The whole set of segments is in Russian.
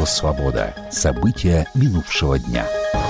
Радио «Свобода». События минувшего дня.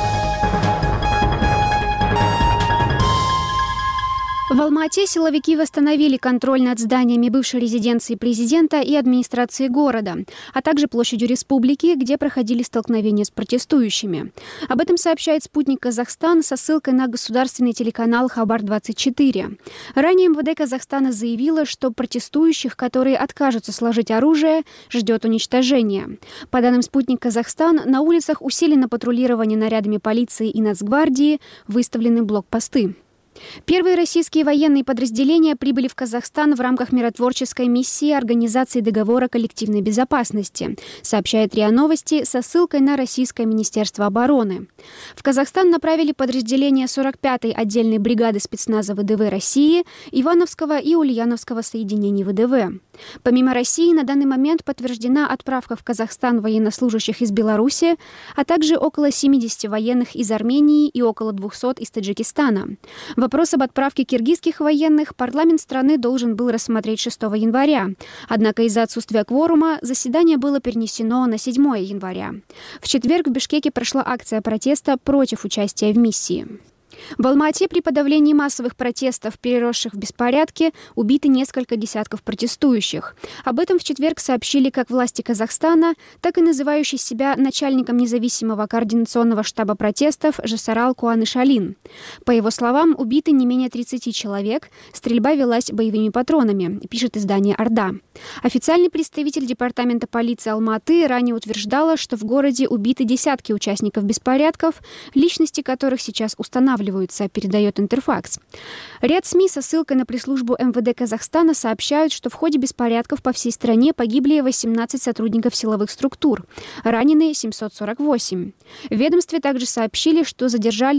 В Алма-Ате силовики восстановили контроль над зданиями бывшей резиденции президента и администрации города, а также площадью Республики, где проходили столкновения с протестующими. Об этом сообщает «Спутник Казахстан» со ссылкой на государственный телеканал Хабар-24. Ранее МВД Казахстана заявило, что протестующих, которые откажутся сложить оружие, ждет уничтожение. По данным «Спутник Казахстан», на улицах усилено патрулирование нарядами полиции и Нацгвардии, выставлены блокпосты. Первые российские военные подразделения прибыли в Казахстан в рамках миротворческой миссии Организации договора коллективной безопасности, сообщает РИА Новости со ссылкой на Российское Министерство обороны. В Казахстан направили подразделения 45-й отдельной бригады спецназа ВДВ России, Ивановского и Ульяновского соединений ВДВ. Помимо России, на данный момент подтверждена отправка в Казахстан военнослужащих из Беларуси, а также около 70 военных из Армении и около 200 из Таджикистана. Вопрос об отправке киргизских военных парламент страны должен был рассмотреть 6 января. Однако из-за отсутствия кворума заседание было перенесено на 7 января. В четверг в Бишкеке прошла акция протеста против участия в миссии. В Алма-Ате при подавлении массовых протестов, переросших в беспорядки, убиты несколько десятков протестующих. Об этом в четверг сообщили как власти Казахстана, так и называющий себя начальником независимого координационного штаба протестов Жасарал Куанышалин. По его словам, убиты не менее 30 человек, стрельба велась боевыми патронами, пишет издание «Орда». Официальный представитель департамента полиции Алма-Аты ранее утверждала, что в городе убиты десятки участников беспорядков, личности которых сейчас устанавливаются, передает Интерфакс. Ряд СМИ со ссылкой на пресс-службу МВД Казахстана сообщают, что в ходе беспорядков по всей стране погибли 18 сотрудников силовых структур, ранены 748. В ведомстве также сообщили, что задержали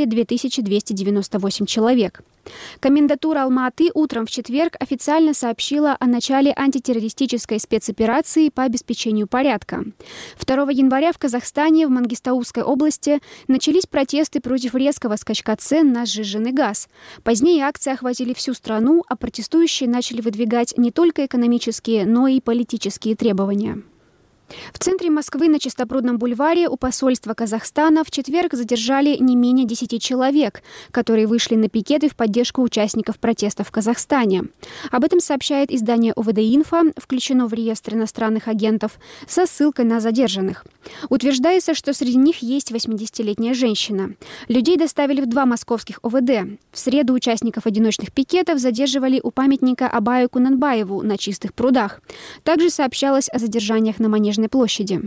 2298 человек. Комендатура Алма-Аты утром в четверг официально сообщила о начале антитеррористической спецоперации по обеспечению порядка. 2 января в Казахстане, в Мангистаускай области, начались протесты против резкого скачка цен на сжиженный газ. Позднее акции охватили всю страну, а протестующие начали выдвигать не только экономические, но и политические требования. В центре Москвы на Чистопрудном бульваре у посольства Казахстана в четверг задержали не менее 10 человек, которые вышли на пикеты в поддержку участников протестов в Казахстане. Об этом сообщает издание ОВД-Инфо, включено в реестр иностранных агентов, со ссылкой на задержанных. Утверждается, что среди них есть 80-летняя женщина. Людей доставили в 2 московских ОВД. В среду участников одиночных пикетов задерживали у памятника Абаю Кунанбаеву на Чистых прудах. Также сообщалось о задержаниях на Манежной площади.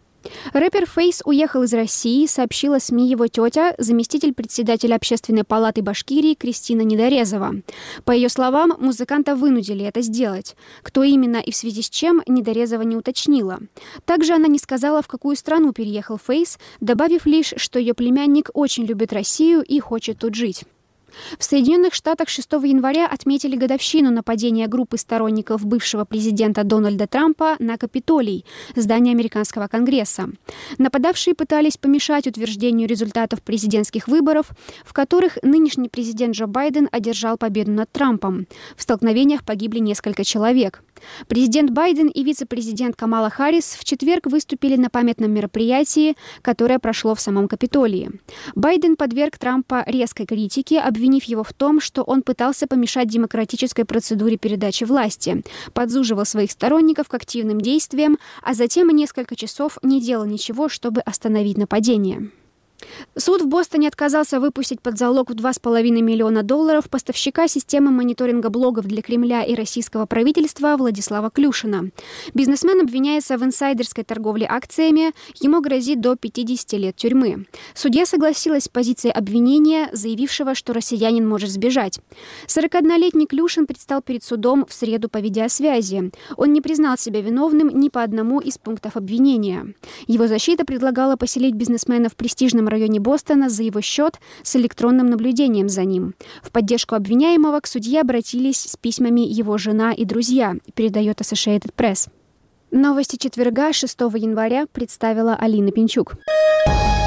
Рэпер Фейс уехал из России, сообщила СМИ его тетя, заместитель председателя Общественной палаты Башкирии Кристина Недорезова. По ее словам, музыканта вынудили это сделать. Кто именно и в связи с чем, Недорезова не уточнила. Также она не сказала, в какую страну переехал Фейс, добавив лишь, что ее племянник очень любит Россию и хочет тут жить. В Соединенных Штатах 6 января отметили годовщину нападения группы сторонников бывшего президента Дональда Трампа на Капитолий, здание американского Конгресса. Нападавшие пытались помешать утверждению результатов президентских выборов, в которых нынешний президент Джо Байден одержал победу над Трампом. В столкновениях погибли несколько человек. Президент Байден и вице-президент Камала Харрис в четверг выступили на памятном мероприятии, которое прошло в самом Капитолии. Байден подверг Трампа резкой критике, обвинив его в том, что он пытался помешать демократической процедуре передачи власти, подзуживал своих сторонников к активным действиям, а затем несколько часов не делал ничего, чтобы остановить нападение. Суд в Бостоне отказался выпустить под залог в $2,5 миллиона поставщика системы мониторинга блогов для Кремля и российского правительства Владислава Клюшина. Бизнесмен обвиняется в инсайдерской торговле акциями, ему грозит до 50 лет тюрьмы. Судья согласилась с позицией обвинения, заявившего, что россиянин может сбежать. 41-летний Клюшин предстал перед судом в среду по видеосвязи. Он не признал себя виновным ни по одному из пунктов обвинения. Его защита предлагала поселить бизнесмена в престижном районе Бостона за его счет с электронным наблюдением за ним. В поддержку обвиняемого к судье обратились с письмами его жена и друзья, передает Associated Press. Новости четверга, 6 января, представила Алина Пинчук.